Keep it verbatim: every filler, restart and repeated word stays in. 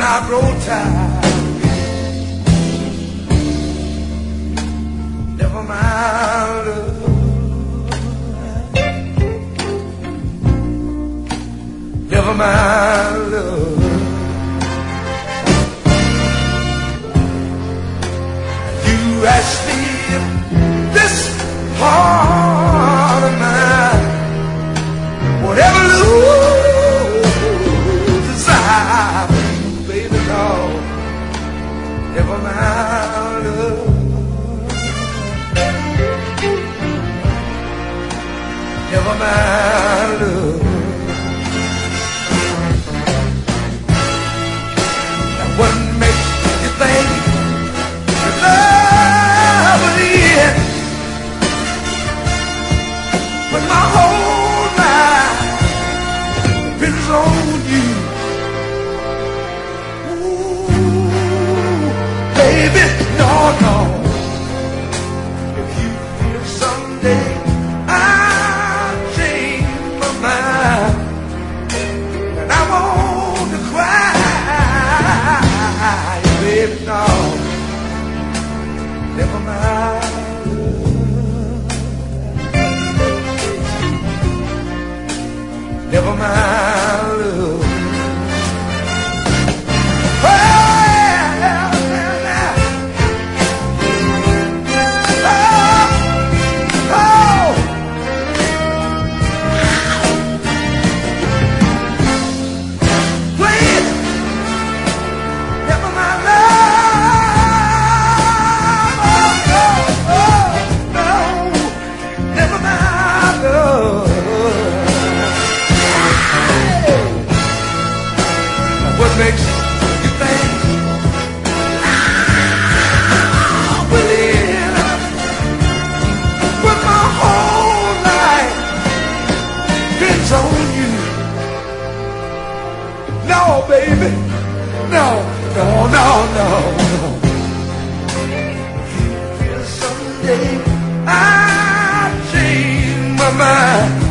I grow tired, never mind, love. Never mind, love. You ask me if this heart of mine, whatever lose desire, baby, no, never mind, love. Never mind, love. Now what makes you think that love will end when my whole life depends on you? Ooh, baby, no, no. If you feel someday and I want to cry, baby, no, never mind, never mind, love. What makes you think I will end when my whole life depends on you? No, baby, no, no, no, no, no. If you feel someday I change my mind,